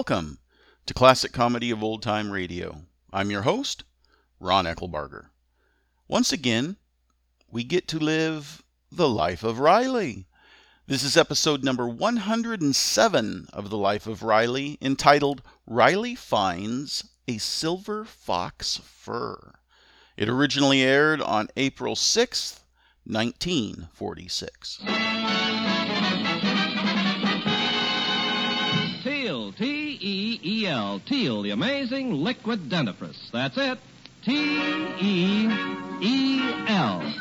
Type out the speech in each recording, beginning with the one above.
Welcome to Classic Comedy of Old Time Radio. I'm your host, Ron Eckelbarger. Once again, we get to live the life of Riley. This is episode number 107 of The Life of Riley, entitled Riley Finds a Silver Fox Fur. It originally aired on April 6th, 1946. Teal, T-E-E-L, Teal, the amazing liquid dentifrice. That's it, T-E-E-L.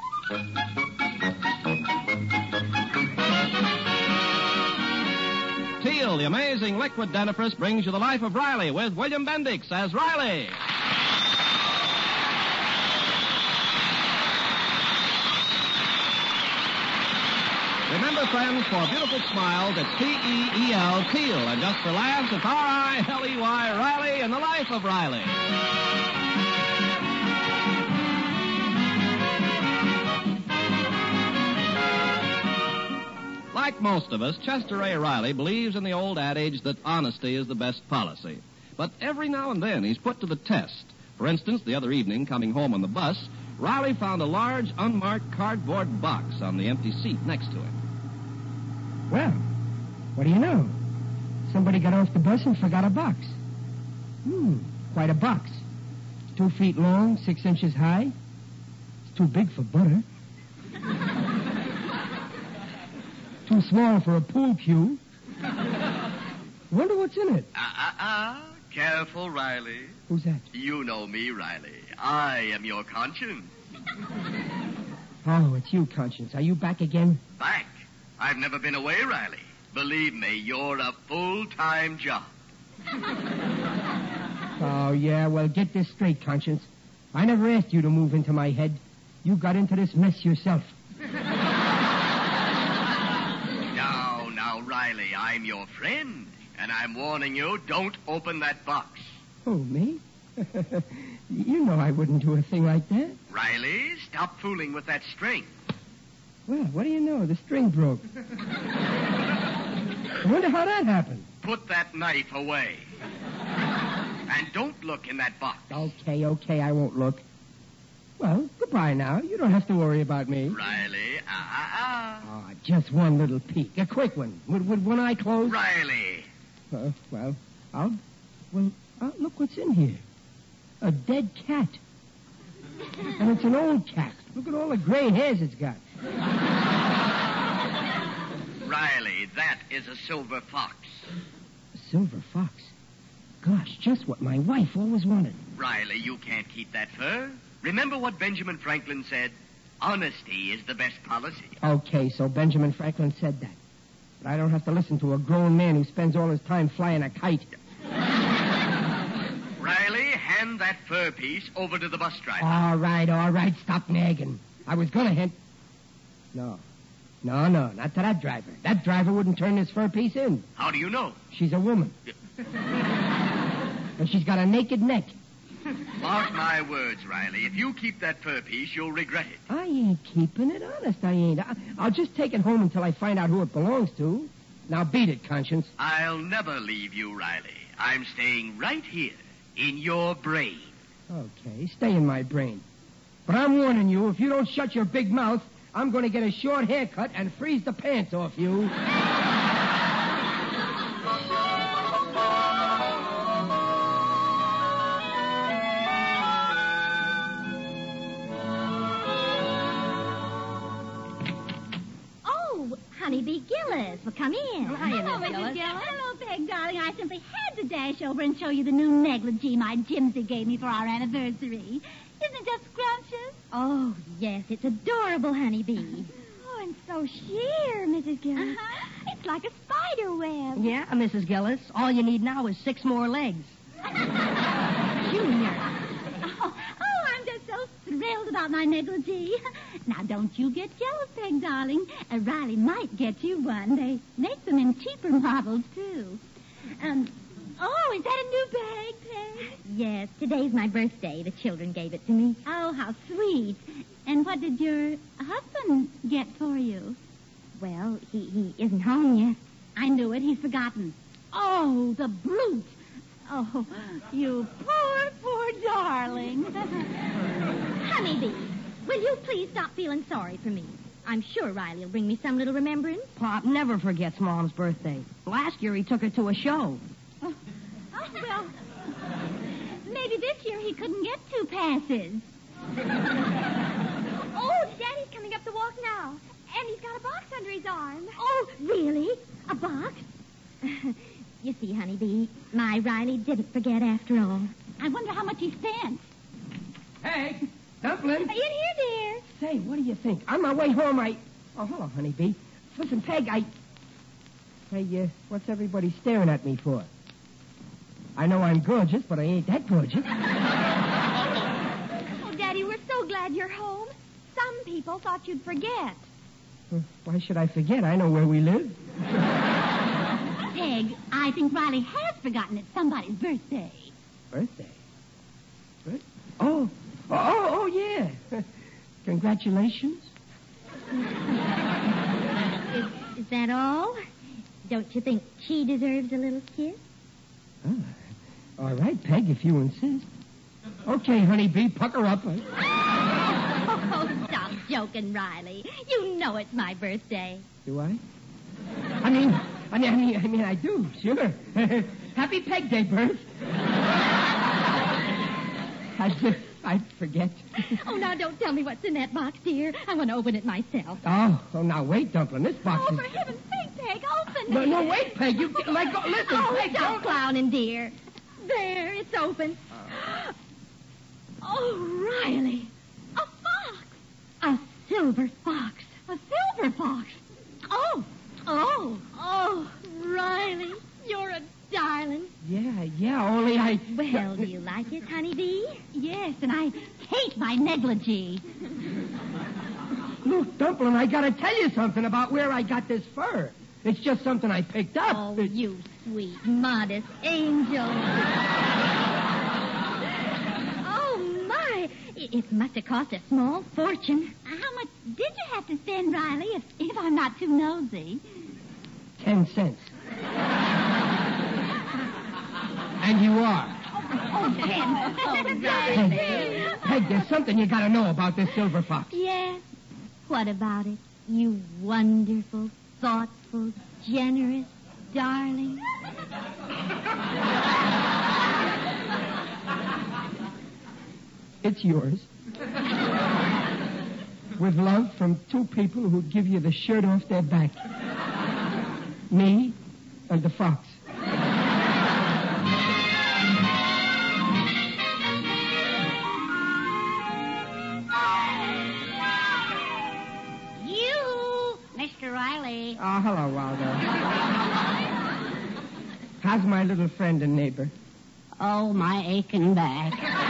Teal, the amazing liquid dentifrice, brings you The Life of Riley with William Bendix as Riley. Remember, friends, for beautiful smiles, it's T-E-E-L, Teal. And just for laughs, it's R-I-L-E-Y, Riley, and The Life of Riley. Like most of us, Chester A. Riley believes in the old adage that honesty is the best policy. But every now and then he's put to the test. For instance, the other evening, coming home on the bus, Riley found a large, unmarked cardboard box on the empty seat next to him. Well, what do you know? Somebody got off the bus and forgot a box. Quite a box. 2 feet long, 6 inches high. It's too big for butter. Too small for a pool cue. Wonder what's in it. Careful, Riley. Who's that? You know me, Riley. I am your conscience. Oh, it's you, Conscience. Are you back again? Back? I've never been away, Riley. Believe me, you're a full-time job. Oh, yeah, well, get this straight, Conscience. I never asked you to move into my head. You got into this mess yourself. Now, Riley, I'm your friend, and I'm warning you, don't open that box. Oh, me? You know I wouldn't do a thing like that. Riley, stop fooling with that string. Well, what do you know? The string broke. I wonder how that happened. Put that knife away. And don't look in that box. Okay, I won't look. Well, goodbye now. You don't have to worry about me. Riley, Oh, just one little peek. A quick one. Would one eye close? Riley. Look what's in here. A dead cat. And it's an old cat. Look at all the gray hairs it's got. Riley, that is a silver fox. A silver fox? Gosh, just what my wife always wanted. Riley, you can't keep that fur. Remember what Benjamin Franklin said? Honesty is the best policy. Okay, so Benjamin Franklin said that. But I don't have to listen to a grown man who spends all his time flying a kite. Riley, hand that fur piece over to the bus driver. All right. Stop nagging. I was going to hint. No, not to that driver. That driver wouldn't turn this fur piece in. How do you know? She's a woman. And she's got a naked neck. Mark my words, Riley. If you keep that fur piece, you'll regret it. I ain't keeping it. Honest, I ain't. I'll just take it home until I find out who it belongs to. Now beat it, Conscience. I'll never leave you, Riley. I'm staying right here in your brain. Okay, stay in my brain. But I'm warning you, if you don't shut your big mouth, I'm going to get a short haircut and freeze the pants off you. Honeybee Gillis. Well, come in. Hello, Mrs. Gillis. Hello, Peg, darling. I simply had to dash over and show you the new negligee my Jimsy gave me for our anniversary. Isn't it just scrumptious? Oh, yes. It's adorable, Honeybee. Oh, and so sheer, Mrs. Gillis. It's like a spider web. Yeah, Mrs. Gillis. All you need now is 6 more legs. Junior. Oh, I'm just so thrilled about my negligee. Now, don't you get jealous, Peg, darling. Riley might get you one. They make them in cheaper models, too. Oh, is that a new bag, Peg? Yes, today's my birthday. The children gave it to me. Oh, how sweet. And what did your husband get for you? Well, he isn't home yet. I knew it. He's forgotten. Oh, the brute. Oh, you poor darling. Honeybee, will you please stop feeling sorry for me? I'm sure Riley will bring me some little remembrance. Pop never forgets Mom's birthday. Last year he took her to a show. Oh, well, maybe this year he couldn't get 2 passes. Oh, Daddy's coming up the walk now. And he's got a box under his arm. Oh, really? A box? You see, Honeybee, my Riley didn't forget after all. I wonder how much he spent. Hey, Dumpling. In here, dear. Say, what do you think? On my way home, Oh, hello, Honeybee. Listen, Peg, Hey, what's everybody staring at me for? I know I'm gorgeous, but I ain't that gorgeous. Oh, Daddy, we're so glad you're home. Some people thought you'd forget. Why should I forget? I know where we live. Peg, I think Riley has forgotten it's somebody's birthday. Birthday? Oh, yeah. Congratulations. Is that all? Don't you think she deserves a little kiss? Oh, all right, Peg, if you insist. Okay, Honeybee, pucker up. Oh, stop joking, Riley. You know it's my birthday. Do I? I mean, I do, sure. Happy Peg Day, Bert. I'd forget. Oh, now don't tell me what's in that box, dear. I want to open it myself. Oh, now wait, Dumpling. This box Oh, is... for heaven's sake, Peg, open it. No, wait, Peg. You let go. Listen, Oh, Peg, stop don't... clowning, dear. There, it's open. Oh, Riley. A fox. A silver fox. A silver fox. Oh, Riley, you're a darling. Yeah, only I... Well, do you like it, Honeybee? yes, and I hate my negligee. Look, Dumpling, I gotta tell you something about where I got this fur. It's just something I picked up. Oh, you sweet, modest angel. Oh, my. It must have cost a small fortune. How much did you have to spend, Riley, if I'm not too nosy? 10 cents. And you are. Oh, Peg, there's something you gotta know about this silver fox. Yes. What about it? You wonderful, thoughtful, generous darling. It's yours. With love from 2 people who'd give you the shirt off their back. Me and the fox. You, Mr. Riley. Oh, hello, Waldo. How's my little friend and neighbor? Oh, my aching back.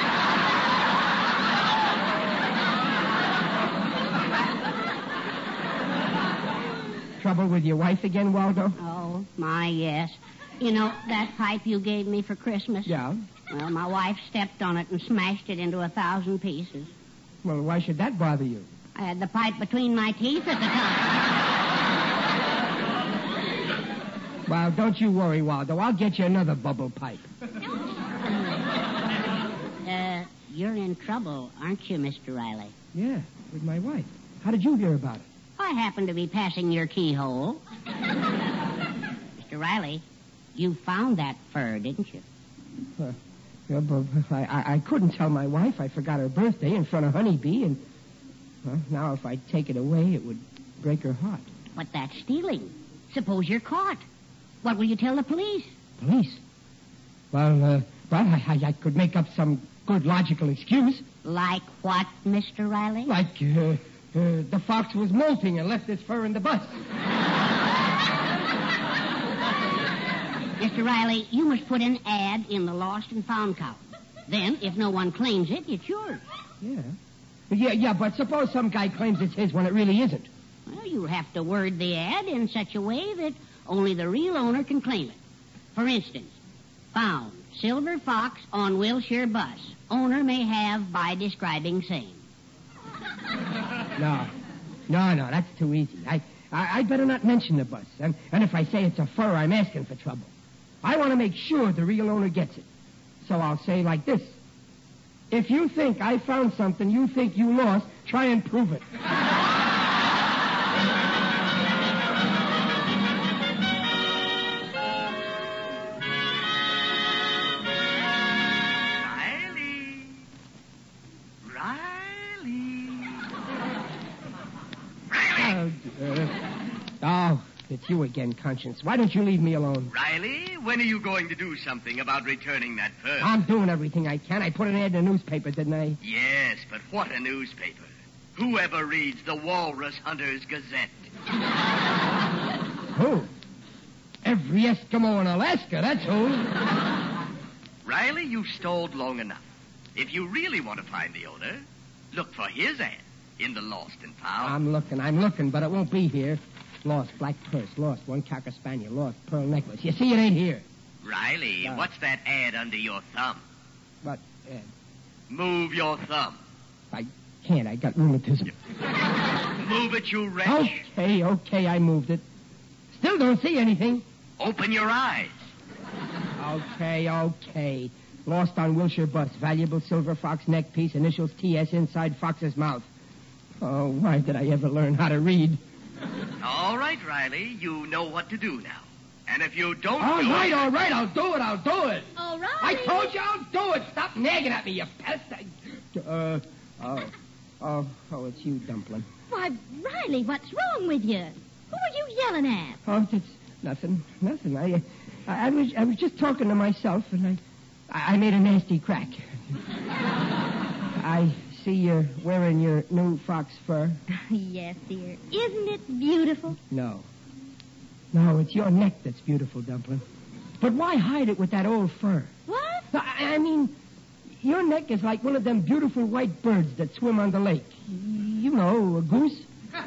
Trouble with your wife again, Waldo? Oh, my, yes. You know, that pipe you gave me for Christmas? Yeah. Well, my wife stepped on it and smashed it into 1,000 pieces. Well, why should that bother you? I had the pipe between my teeth at the time. Well, don't you worry, Waldo. I'll get you another bubble pipe. You're in trouble, aren't you, Mr. Riley? Yeah, with my wife. How did you hear about it? I happened to be passing your keyhole. Mr. Riley, you found that fur, didn't you? Yeah, but I couldn't tell my wife I forgot her birthday in front of Honeybee, and well, now if I take it away, it would break her heart. But that's stealing. Suppose you're caught. What will you tell the police? Police? Well, I could make up some good logical excuse. Like what, Mr. Riley? Like, the fox was molting and left his fur in the bus. Mr. Riley, you must put an ad in the lost and found column. Then, if no one claims it, it's yours. Yeah, but suppose some guy claims it's his when it really isn't. Well, you'll have to word the ad in such a way that only the real owner can claim it. For instance, found silver fox on Wilshire bus. Owner may have by describing same. No, that's too easy. I'd better not mention the bus. And if I say it's a fur, I'm asking for trouble. I want to make sure the real owner gets it. So I'll say like this. If you think I found something you think you lost, try and prove it. Oh, it's you again, Conscience. Why don't you leave me alone? Riley, when are you going to do something about returning that purse? I'm doing everything I can. I put an ad in the newspaper, didn't I? Yes, but what a newspaper. Whoever reads the Walrus Hunter's Gazette? Who? Every Eskimo in Alaska, that's who. Riley, you've stalled long enough. If you really want to find the owner, look for his ad in the Lost and Found. I'm looking, but it won't be here. Lost black purse, lost one Cocker Spaniel, lost pearl necklace. You see, it ain't here. Riley, what's that ad under your thumb? What ad? Move your thumb. I can't. I got rheumatism. Move it, you wretch. Okay, I moved it. Still don't see anything. Open your eyes. Okay. Lost on Wilshire bus. Valuable silver fox neck piece, initials TS inside fox's mouth. Oh, why did I ever learn how to read? All right, Riley, you know what to do now. And if you don't All right, I'll do it. All right. I told you I'll do it. Stop nagging at me, you pest. It's you, Dumpling. Why, Riley, what's wrong with you? Who are you yelling at? Oh, it's nothing. I was just talking to myself, and I made a nasty crack. I see you're wearing your new fox fur. Yes, dear. Isn't it beautiful? No, it's your neck that's beautiful, Dumpling. But why hide it with that old fur? What? I mean, your neck is like one of them beautiful white birds that swim on the lake. You know, a goose.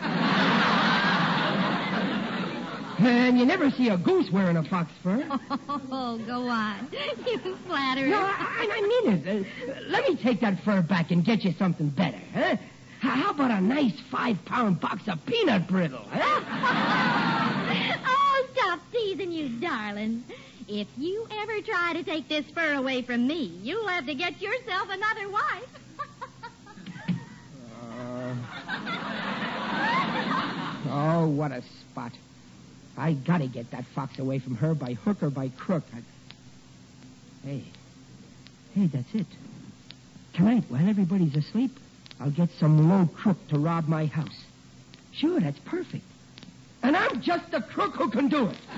And you never see a goose wearing a fox fur. Oh, go on. You flatter. No, I mean it. Let me take that fur back and get you something better, huh? How about a nice 5-pound box of peanut brittle, huh? Oh, stop teasing, you darling. If you ever try to take this fur away from me, you'll have to get yourself another wife. Oh, what a spot. I gotta get that fox away from her by hook or by crook. Hey, that's it. Tonight, while everybody's asleep, I'll get some low crook to rob my house. Sure, that's perfect. And I'm just the crook who can do it.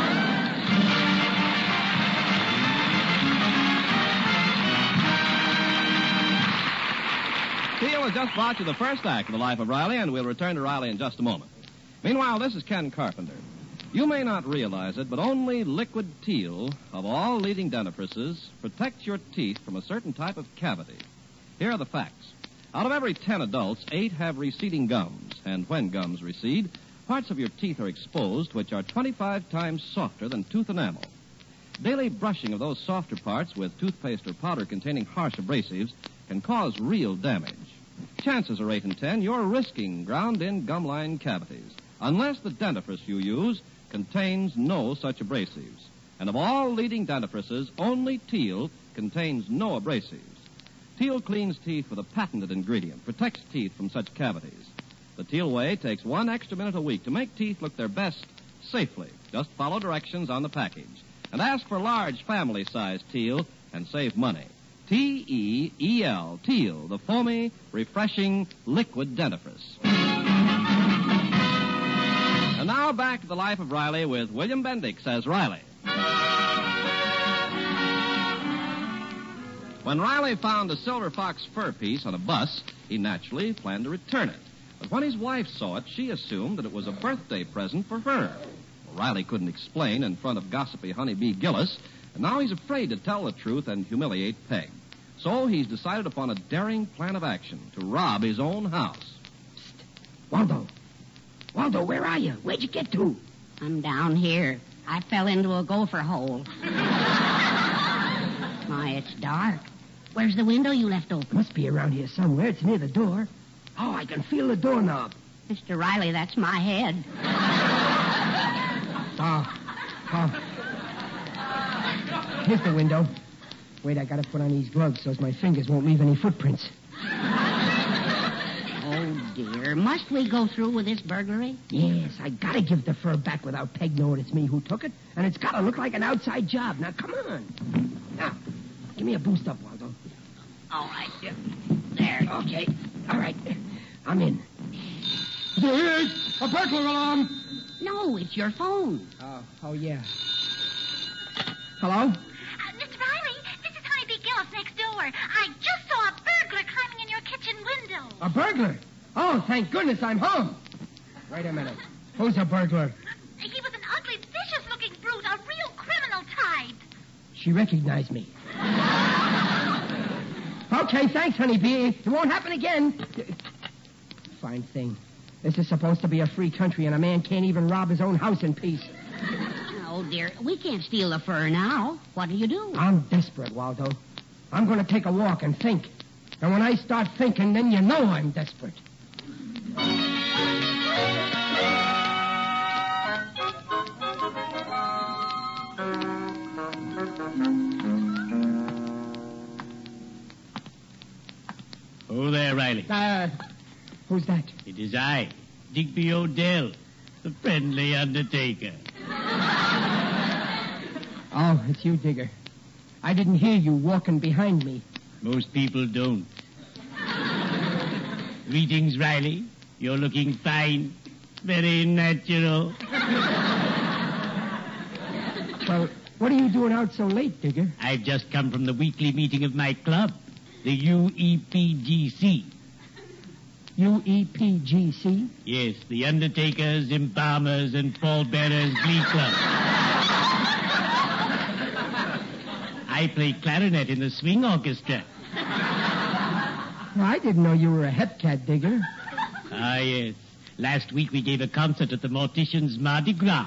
Teal has just brought you the first act of The Life of Riley, and we'll return to Riley in just a moment. Meanwhile, this is Ken Carpenter. You may not realize it, but only liquid teal, of all leading dentifrices, protects your teeth from a certain type of cavity. Here are the facts. Out of every 10 adults, 8 have receding gums, and when gums recede, parts of your teeth are exposed which are 25 times softer than tooth enamel. Daily brushing of those softer parts with toothpaste or powder containing harsh abrasives can cause real damage. Chances are 8 in 10 you're risking ground-in gum-line cavities, unless the dentifrice you use contains no such abrasives. And of all leading dentifrices, only Teal contains no abrasives. Teal cleans teeth with a patented ingredient, protects teeth from such cavities. The Teal way takes 1 extra minute a week to make teeth look their best safely. Just follow directions on the package. And ask for large family-sized Teal and save money. T-E-E-L, Teal, the foamy, refreshing liquid dentifrice. And now back to The Life of Riley with William Bendix as Riley. When Riley found a silver fox fur piece on a bus, he naturally planned to return it. But when his wife saw it, she assumed that it was a birthday present for her. Well, Riley couldn't explain in front of gossipy Honeybee Gillis, and now he's afraid to tell the truth and humiliate Peg. So he's decided upon a daring plan of action to rob his own house. Psst. Waldo, where are you? Where'd you get to? I'm down here. I fell into a gopher hole. My, it's dark. Where's the window you left open? Must be around here somewhere. It's near the door. Oh, I can feel the doorknob. Mr. Riley, that's my head. Here's the window. Wait, I gotta put on these gloves so my fingers won't leave any footprints. Oh, dear. Must we go through with this burglary? Yes, I gotta give the fur back without Peg knowing it's me who took it. And it's gotta look like an outside job. Now, come on. Now, give me a boost up, Waldo. All right. There. Okay. All right. I'm in. There's a burglar alarm. No, it's your phone. Oh, yeah. Hello? Mr. Riley, this is Honeybee Gillis next door. I just saw a burglar climbing in your kitchen window. A burglar? Oh, thank goodness I'm home. Wait a minute. Who's a burglar? He was an ugly, vicious-looking brute, a real criminal type. She recognized me. Okay, thanks, Honeybee. It won't happen again. Fine thing. This is supposed to be a free country, and a man can't even rob his own house in peace. Oh, dear. We can't steal the fur now. What'll you do? I'm desperate, Waldo. I'm going to take a walk and think. And when I start thinking, then you know I'm desperate. Oh, there, Riley. Who's that? It is I, Digby Odell, the friendly undertaker. Oh, it's you, Digger. I didn't hear you walking behind me. Most people don't. Greetings, Riley. You're looking fine. Very natural. Well, what are you doing out so late, Digger? I've just come from the weekly meeting of my club, the UEPGC. UEPGC? Yes, the Undertakers, Embalmers, and Pallbearers Glee Club. I play clarinet in the swing orchestra. Well, I didn't know you were a hepcat, Digger. Ah, yes. Last week we gave a concert at the Mortician's Mardi Gras.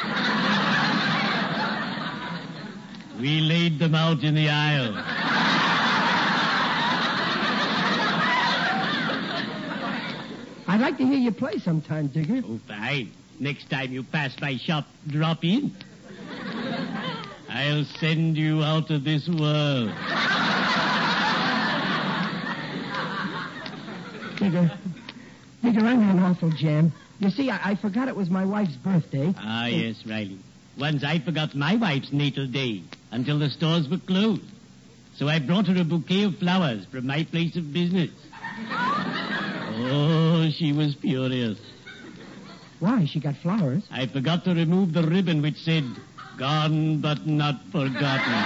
We laid them out in the aisle. I'd like to hear you play sometime, Digger. Oh, fine. Next time you pass my shop, drop in. I'll send you out of this world. Digger, I'm in an awful jam. You see, I forgot it was my wife's birthday. Ah, yes, Riley. Once I forgot my wife's natal day until the stores were closed. So I brought her a bouquet of flowers from my place of business. Oh, she was furious. Why? She got flowers. I forgot to remove the ribbon which said, "Gone but not forgotten."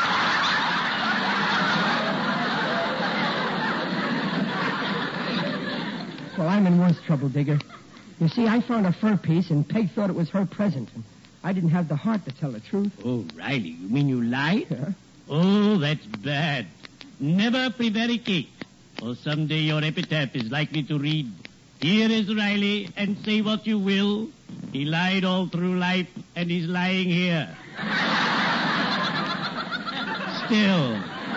Well, I'm in worse trouble, Digger. You see, I found a fur piece, and Peg thought it was her present. And I didn't have the heart to tell the truth. Oh, Riley, you mean you lied? Yeah. Oh, that's bad. Never prevaricate, or someday your epitaph is likely to read, "Here is Riley, and say what you will. He lied all through life, and he's lying here." Still.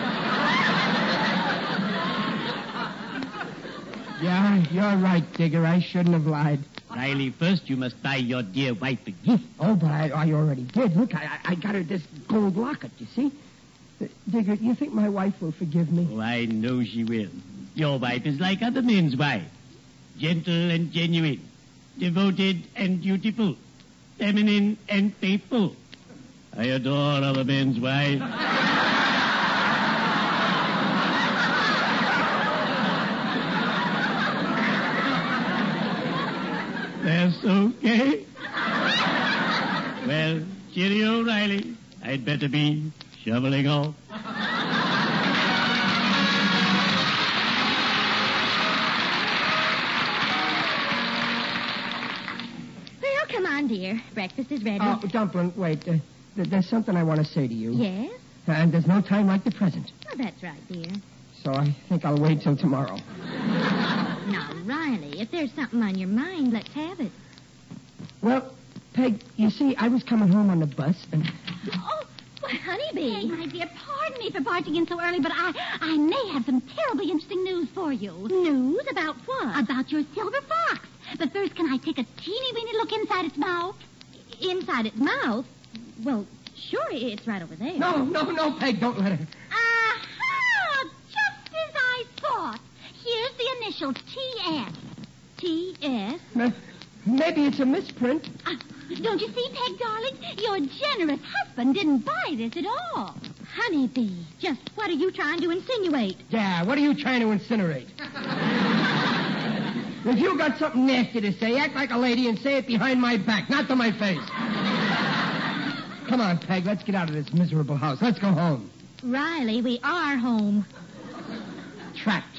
Yeah, you're right, Digger. I shouldn't have lied. Riley, first you must buy your dear wife a gift. Oh, but I already did. Look, I got her this gold locket, you see? Digger, do you think my wife will forgive me? Oh, I know she will. Your wife is like other men's wives. Gentle and genuine. Devoted and dutiful. Feminine and faithful. I adore other men's wives. That's okay. Well, cheerio, Riley. I'd better be shoveling off. Well, come on, dear. Breakfast is ready. Oh, Dumpling, wait. There's something I want to say to you. Yes? And there's no time like the present. Oh, that's right, dear. So I think I'll wait till tomorrow. Now, Riley, if there's something on your mind, let's have it. Well, Peg, you see, I was coming home on the bus, and... Oh, Why, Honeybee. Peg, my dear, pardon me for barging in so early, but I may have some terribly interesting news for you. News? About what? About your silver fox. But first, can I take a teeny-weeny look inside its mouth? Inside its mouth? Well, Sure, it's right over there. No, Peg, don't let her. Aha! Just as I thought. Here's the initials, T.S. T.S.? Maybe it's a misprint. Don't you see, Peg, darling? Your generous husband didn't buy this at all. Honeybee, just what are you trying to insinuate? Yeah, what are you trying to incinerate? If you got something nasty to say, act like a lady and say it behind my back, not to my face. Come on, Peg, let's get out of this miserable house. Let's go home. Riley, we are home. Trapped.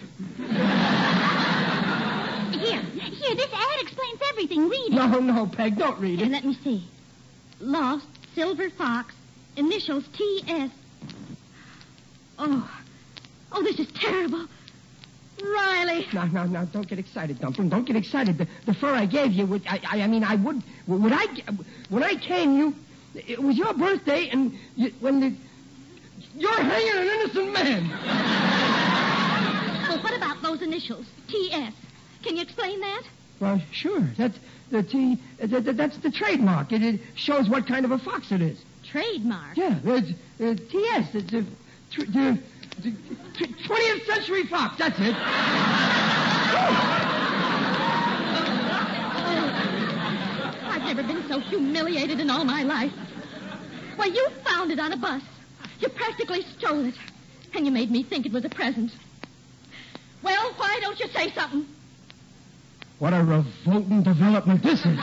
Here, this ad explains everything. Read it. No, Peg, don't read Here, it. let me see. Lost Silver Fox, initials T.S. Oh, this is terrible. Riley. No, don't get excited, Dumpling. Don't get excited. The fur I gave you, when I came, it was your birthday, and you're hanging an innocent man. Well, what about those initials, T.S.? Can you explain that? Well, sure. That's the T. That's the trademark. It shows what kind of a fox it is. Trademark? Yeah, it's T.S. It's the 20th Century Fox. That's it. I've never been so humiliated in all my life. Why, you found it on a bus. You practically stole it. And you made me think it was a present. Well, why don't you say something? What a revolting development this is.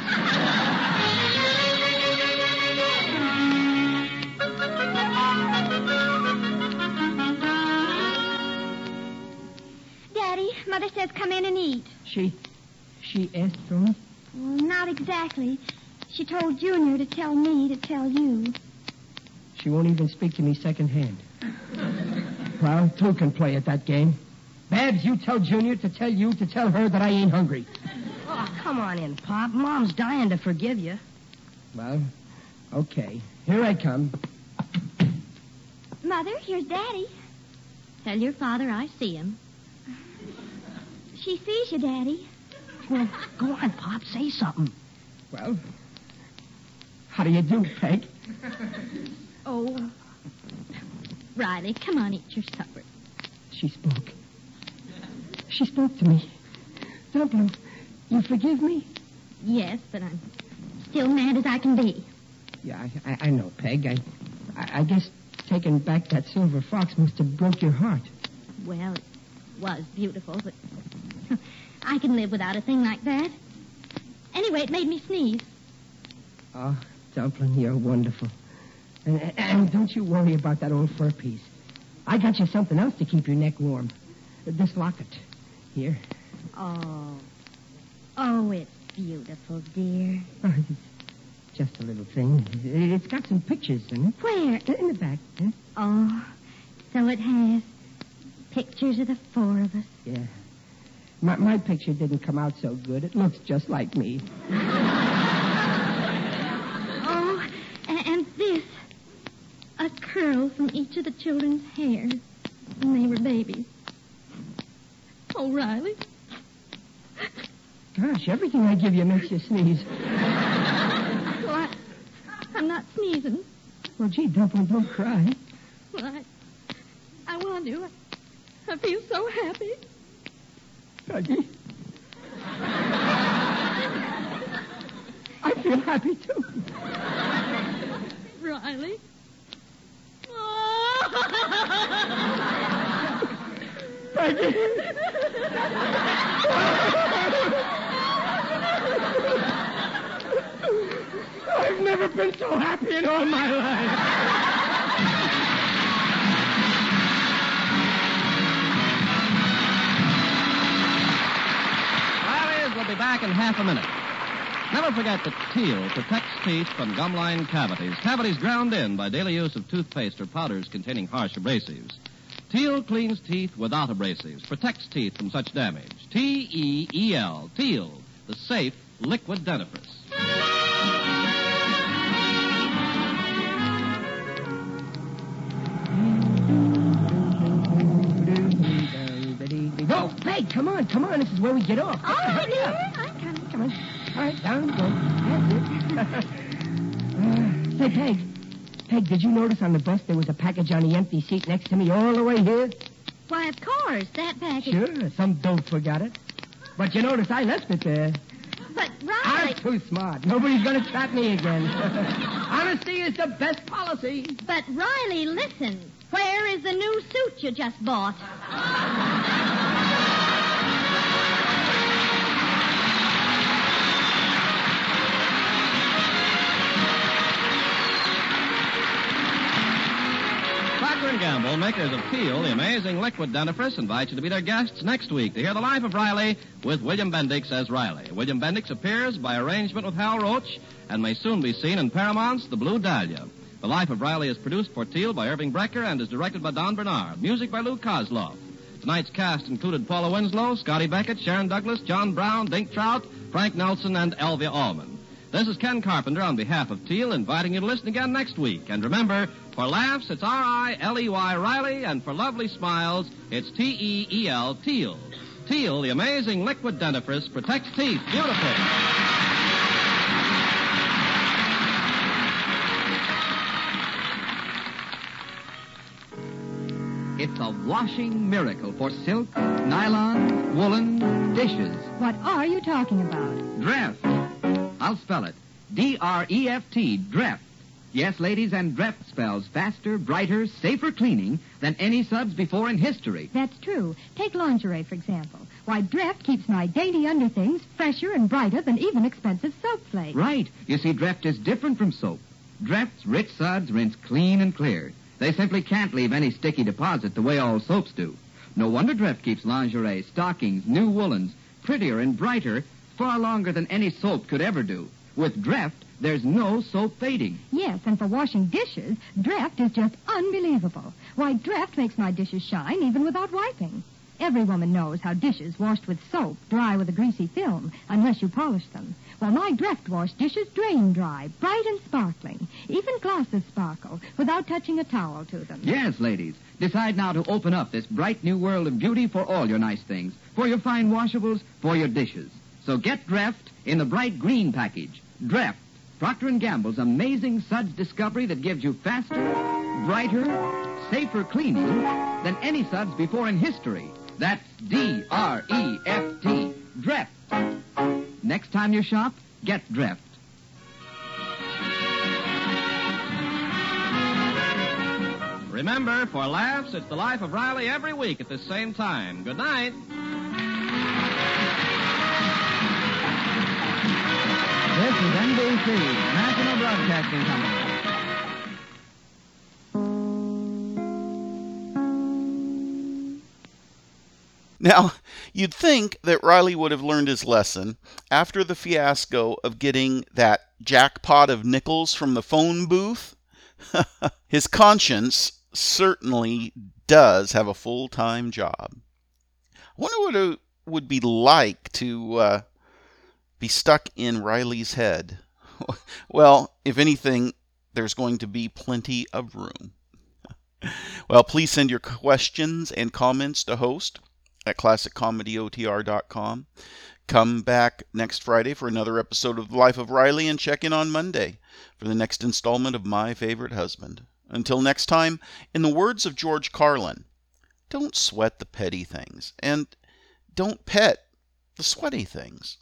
Daddy, Mother says come in and eat. She asked for me? Well, not exactly. She told Junior to tell me to tell you. She won't even speak to me secondhand. Well, two can play at that game. Babs, you tell Junior to tell you to tell her that I ain't hungry. Oh, come on in, Pop. Mom's dying to forgive you. Well, okay. Here I come. Mother, here's Daddy. Tell your father I see him. She sees you, Daddy. Well, go on, Pop. Say something. Well, how do you do, Peg? Oh, Riley, come on, eat your supper. She spoke. She spoke to me. Dumpling, you forgive me? Yes, but I'm still mad as I can be. Yeah, I know, Peg. I guess taking back that silver fox must have broke your heart. Well, it was beautiful, but I can live without a thing like that. Anyway, it made me sneeze. Oh, Dumpling, you're wonderful. And don't you worry about that old fur piece. I got you something else to keep your neck warm. This locket. Here. Oh, it's beautiful, dear. Oh, it's just a little thing. It's got some pictures in it. Where? In the back. Huh? Oh, so it has. Pictures of the four of us. Yeah. My picture didn't come out so good. It looks just like me. Oh, and this. A curl from each of the children's hair when they were babies. Oh, Riley. Gosh, everything I give you makes you sneeze. Well, I'm not sneezing. Well, gee, Dumpling, don't cry. Well, I want to. I feel so happy. Peggy. I feel happy, too. Riley. Peggy. I've never been so happy in all my life. Riley's will be back in half a minute. Never forget that Teal protects teeth from gumline cavities. Cavities ground in by daily use of toothpaste or powders containing harsh abrasives. Teal cleans teeth without abrasives, protects teeth from such damage. T-E-E-L, Teal, the safe liquid dentifrice. Oh, Peg, come on. This is where we get off. All right, Hurry dear. up. I'm coming. Come on. All right, down we go. That's it. Say, Peg, did you notice on the bus there was a package on the empty seat next to me all the way here? Why, of course, that package. Sure, some dope forgot it. But you notice I left it there. But, I'm Riley... too smart. Nobody's going to trap me again. Honesty is the best policy. But, Riley, listen. Where is the new suit you just bought? Procter & Gamble, makers of Teal, the amazing liquid dentifrice, invite you to be their guests next week to hear the life of Riley with William Bendix as Riley. William Bendix appears by arrangement with Hal Roach and may soon be seen in Paramount's The Blue Dahlia. The Life of Riley is produced for Teal by Irving Brecker and is directed by Don Bernard. Music by Lou Kozloff. Tonight's cast included Paula Winslow, Scotty Beckett, Sharon Douglas, John Brown, Dink Trout, Frank Nelson, and Elvia Allman. This is Ken Carpenter on behalf of Teal, inviting you to listen again next week. And remember, for laughs, it's R-I-L-E-Y, Riley, and for lovely smiles, it's T-E-E-L, Teal. Teal, the amazing liquid dentifrice, protects teeth beautifully. It's a washing miracle for silk, nylon, woolen, dishes. What are you talking about? Dreft. I'll spell it. D-R-E-F-T, Dreft. Yes, ladies, and Dreft spells faster, brighter, safer cleaning than any subs before in history. That's true. Take lingerie, for example. Why, Dreft keeps my dainty underthings fresher and brighter than even expensive soap flakes. Right. You see, Dreft is different from soap. Dreft's rich suds rinse clean and clear. They simply can't leave any sticky deposit the way all soaps do. No wonder Dreft keeps lingerie, stockings, new woolens prettier and brighter far longer than any soap could ever do. With Dreft, there's no soap fading. Yes, and for washing dishes, Dreft is just unbelievable. Why, Dreft makes my dishes shine even without wiping. Every woman knows how dishes washed with soap dry with a greasy film, unless you polish them. Well, my Dreft wash dishes drain dry, bright and sparkling. Even glasses sparkle, without touching a towel to them. Yes, ladies. Decide now to open up this bright new world of beauty for all your nice things. For your fine washables, for your dishes. So get Dreft in the bright green package. Dreft, Procter & Gamble's amazing suds discovery that gives you faster, brighter, safer cleaning than any suds before in history. That's D-R-E-F-T, Dreft. Next time you shop, get Dreft. Remember, for laughs, it's the Life of Riley every week at the same time. Good night. This is NBC, National Broadcasting Company. Now, you'd think that Riley would have learned his lesson after the fiasco of getting that jackpot of nickels from the phone booth. His conscience certainly does have a full-time job. I wonder what it would be like to be stuck in Riley's head. Well, if anything, there's going to be plenty of room. Well, please send your questions and comments to host at ClassicComedyOTR.com. Come back next Friday for another episode of The Life of Riley, and check in on Monday for the next installment of My Favorite Husband. Until next time, in the words of George Carlin, don't sweat the petty things, and don't pet the sweaty things.